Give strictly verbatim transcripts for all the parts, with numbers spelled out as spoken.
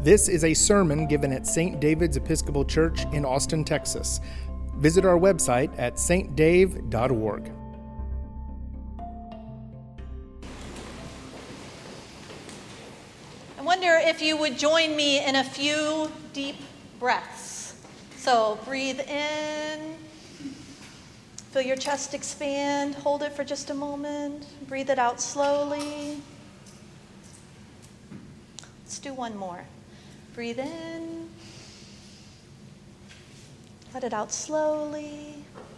This is a sermon given at Saint David's Episcopal Church in Austin, Texas. Visit our website at s t dave dot org. I wonder if you would join me in a few deep breaths. So breathe in, feel your chest expand, hold it for just a moment, breathe it out slowly. Let's do one more. Breathe in, let it out slowly.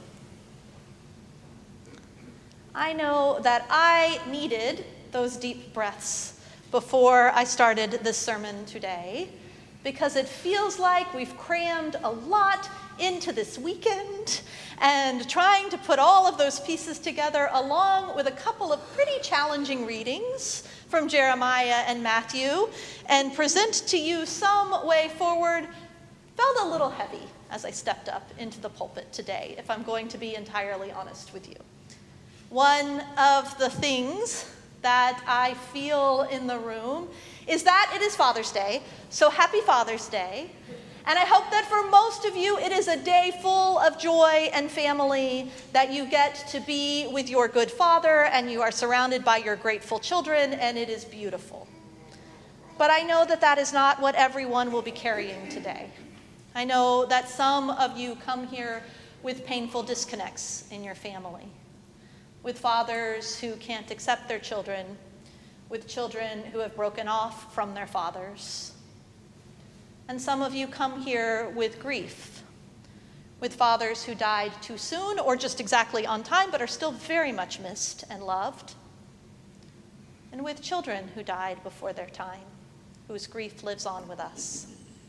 I know that I needed those deep breaths before I started this sermon today, because it feels like we've crammed a lot into this weekend and trying to put all of those pieces together along with a couple of pretty challenging readings from Jeremiah and Matthew and present to you some way forward felt a little heavy as I stepped up into the pulpit today, if I'm going to be entirely honest with you. One of the things that I feel in the room is that it is Father's Day, so happy Father's Day. And I hope that for most of you, it is a day full of joy and family, that you get to be with your good father and you are surrounded by your grateful children, and it is beautiful. But I know that that is not what everyone will be carrying today. I know that some of you come here with painful disconnects in your family, with fathers who can't accept their children, with children who have broken off from their fathers. And some of you come here with grief, with fathers who died too soon or just exactly on time, but are still very much missed and loved, and with children who died before their time, whose grief lives on with us.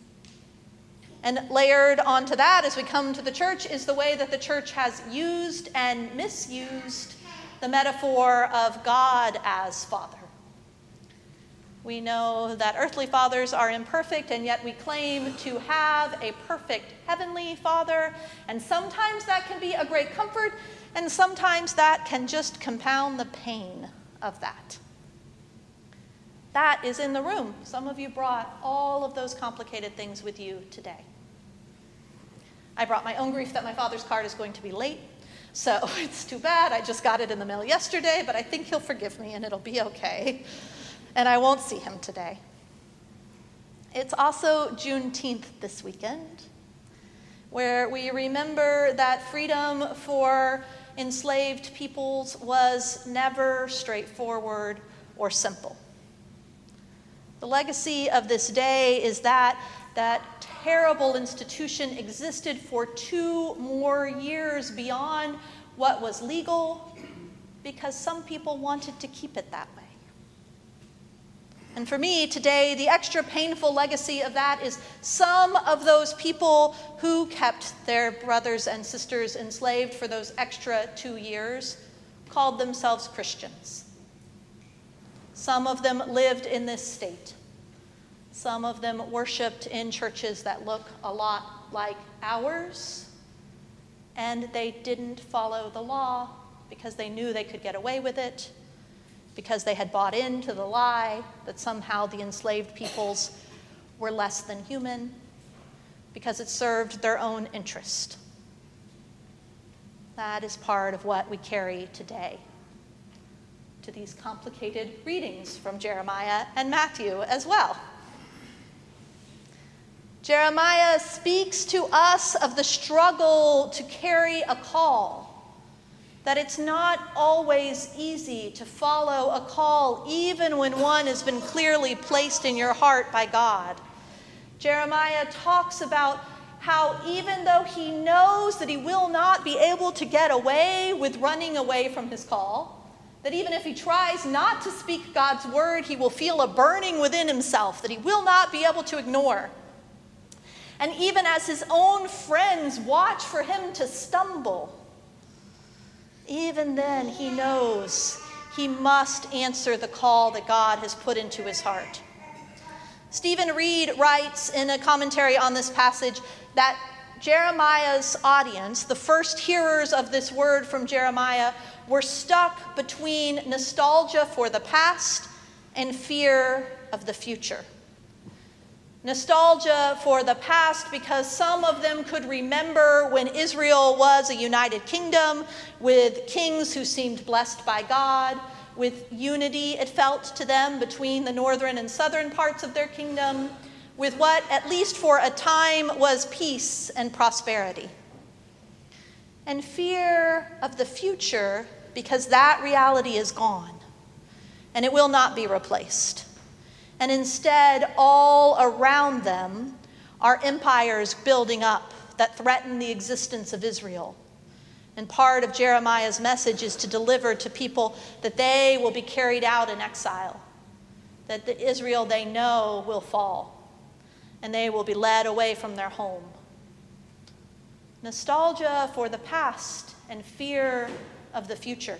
And layered onto that, as we come to the church, is the way that the church has used and misused the metaphor of God as Father. We know that earthly fathers are imperfect, and yet we claim to have a perfect heavenly Father. And sometimes that can be a great comfort, and sometimes that can just compound the pain of that. That is in the room. Some of you brought all of those complicated things with you today. I brought my own grief that my father's card is going to be late, so it's too bad. I just got it in the mail yesterday, but I think he'll forgive me and it'll be okay. And I won't see him today. It's also Juneteenth this weekend, where we remember that freedom for enslaved peoples was never straightforward or simple. The legacy of this day is that that terrible institution existed for two more years beyond what was legal, because some people wanted to keep it that way. And for me today, the extra painful legacy of that is some of those people who kept their brothers and sisters enslaved for those extra two years called themselves Christians. Some of them lived in this state. Some of them worshiped in churches that look a lot like ours, and they didn't follow the law because they knew they could get away with it, because they had bought into the lie that somehow the enslaved peoples were less than human, because it served their own interest. That is part of what we carry today to these complicated readings from Jeremiah and Matthew as well. Jeremiah speaks to us of the struggle to carry a call, that it's not always easy to follow a call, even when one has been clearly placed in your heart by God. Jeremiah talks about how even though he knows that he will not be able to get away with running away from his call, that even if he tries not to speak God's word, he will feel a burning within himself that he will not be able to ignore. And even as his own friends watch for him to stumble, even then, he knows he must answer the call that God has put into his heart. Stephen Reed writes in a commentary on this passage that Jeremiah's audience, the first hearers of this word from Jeremiah, were stuck between nostalgia for the past and fear of the future. Nostalgia for the past because some of them could remember when Israel was a united kingdom with kings who seemed blessed by God, with unity, it felt to them, between the northern and southern parts of their kingdom, with what, at least for a time, was peace and prosperity. And fear of the future because that reality is gone, and it will not be replaced. And instead, all around them are empires building up that threaten the existence of Israel. And part of Jeremiah's message is to deliver to people that they will be carried out in exile, that the Israel they know will fall, and they will be led away from their home. Nostalgia for the past and fear of the future.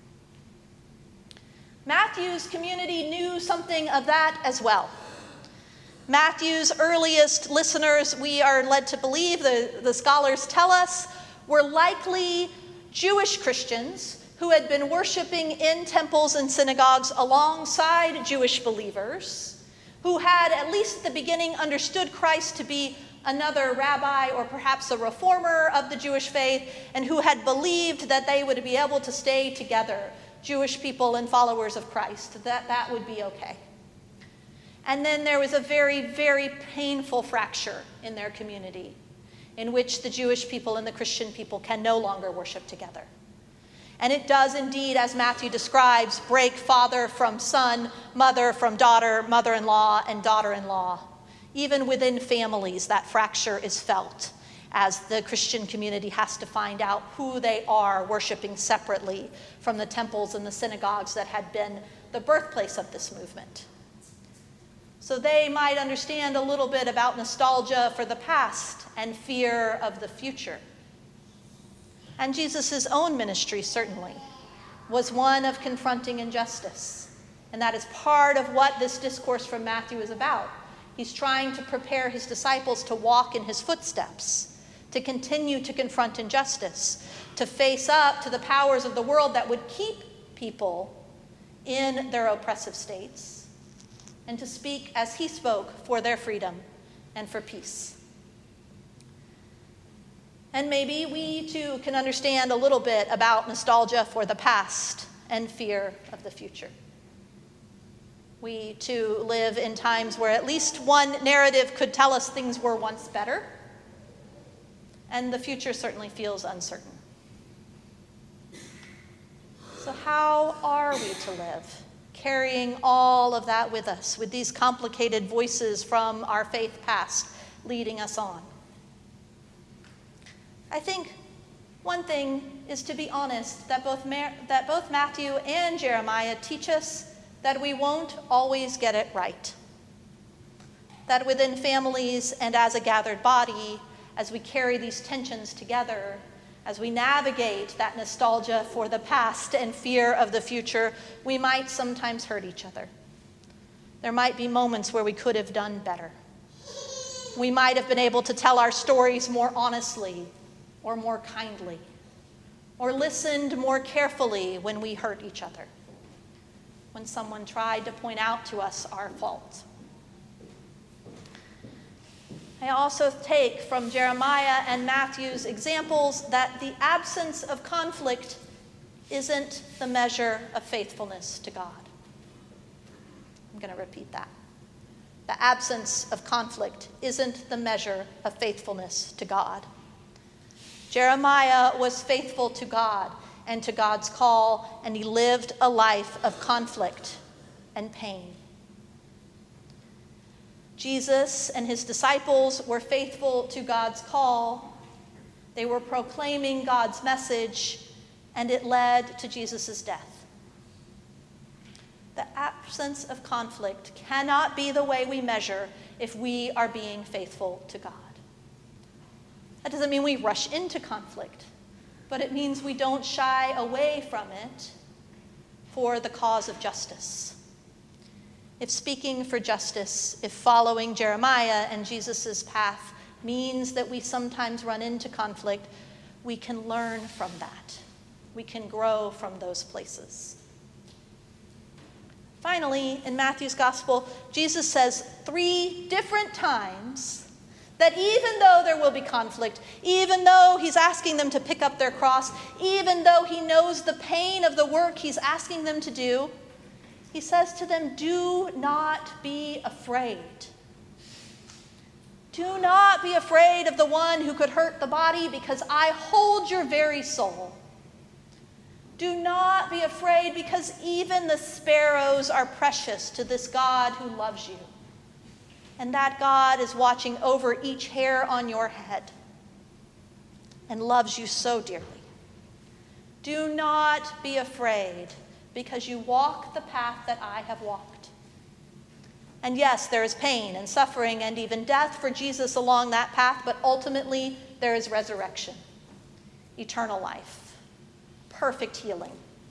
Matthew's community knew something of that as well. Matthew's earliest listeners, we are led to believe, the, the scholars tell us, were likely Jewish Christians who had been worshiping in temples and synagogues alongside Jewish believers, who had, at least at the beginning, understood Christ to be another rabbi or perhaps a reformer of the Jewish faith, and who had believed that they would be able to stay together, Jewish people and followers of Christ, that that would be okay. And then there was a very, very painful fracture in their community in which the Jewish people and the Christian people can no longer worship together. And it does indeed, as Matthew describes, break father from son, mother from daughter, mother-in-law and daughter-in-law. Even within families, that fracture is felt as the Christian community has to find out who they are worshiping separately from the temples and the synagogues that had been the birthplace of this movement. So they might understand a little bit about nostalgia for the past and fear of the future. And Jesus' own ministry, certainly, was one of confronting injustice. And that is part of what this discourse from Matthew is about. He's trying to prepare his disciples to walk in his footsteps, to continue to confront injustice, to face up to the powers of the world that would keep people in their oppressive states, and to speak as he spoke for their freedom and for peace. And maybe we too can understand a little bit about nostalgia for the past and fear of the future. We too live in times where at least one narrative could tell us things were once better, and the future certainly feels uncertain. So how are we to live, carrying all of that with us, with these complicated voices from our faith past leading us on? I think one thing is to be honest, that both, Mar- that both Matthew and Jeremiah teach us that we won't always get it right. That within families and as a gathered body, as we carry these tensions together, as we navigate that nostalgia for the past and fear of the future, we might sometimes hurt each other. There might be moments where we could have done better. We might have been able to tell our stories more honestly or more kindly, or listened more carefully when we hurt each other, when someone tried to point out to us our fault. I also take from Jeremiah and Matthew's examples that the absence of conflict isn't the measure of faithfulness to God. I'm going to repeat that. The absence of conflict isn't the measure of faithfulness to God. Jeremiah was faithful to God and to God's call, and he lived a life of conflict and pain. Jesus and his disciples were faithful to God's call. They were proclaiming God's message, and it led to Jesus' death. The absence of conflict cannot be the way we measure if we are being faithful to God. That doesn't mean we rush into conflict, but it means we don't shy away from it for the cause of justice. If speaking for justice, if following Jeremiah and Jesus' path means that we sometimes run into conflict, we can learn from that. We can grow from those places. Finally, in Matthew's gospel, Jesus says three different times that even though there will be conflict, even though he's asking them to pick up their cross, even though he knows the pain of the work he's asking them to do, he says to them, do not be afraid. Do not be afraid of the one who could hurt the body, because I hold your very soul. Do not be afraid, because even the sparrows are precious to this God who loves you. And that God is watching over each hair on your head and loves you so dearly. Do not be afraid, because you walk the path that I have walked. And yes, there is pain and suffering and even death for Jesus along that path, but ultimately there is resurrection, eternal life, perfect healing.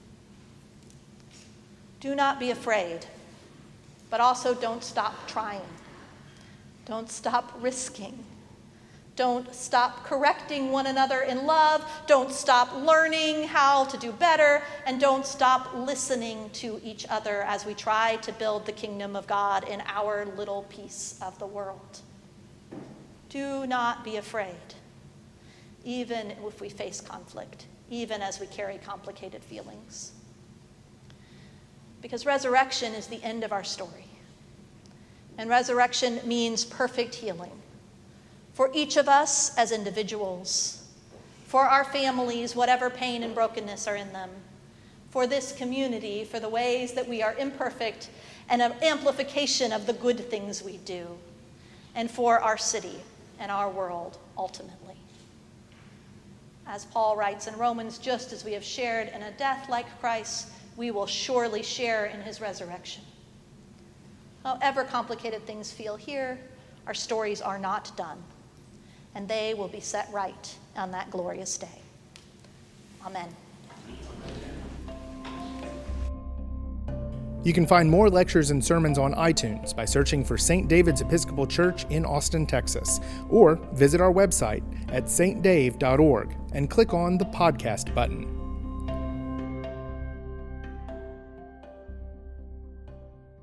Do not be afraid, but also don't stop trying. Don't stop risking. Don't stop correcting one another in love. Don't stop learning how to do better. And don't stop listening to each other as we try to build the kingdom of God in our little piece of the world. Do not be afraid, even if we face conflict, even as we carry complicated feelings. Because resurrection is the end of our story. And resurrection means perfect healing. For each of us as individuals, for our families, whatever pain and brokenness are in them, for this community, for the ways that we are imperfect and an amplification of the good things we do, and for our city and our world ultimately. As Paul writes in Romans, just as we have shared in a death like Christ, we will surely share in his resurrection. However complicated things feel here, our stories are not done, and they will be set right on that glorious day. Amen. You can find more lectures and sermons on iTunes by searching for Saint David's Episcopal Church in Austin, Texas, or visit our website at s t dave dot org and click on the podcast button.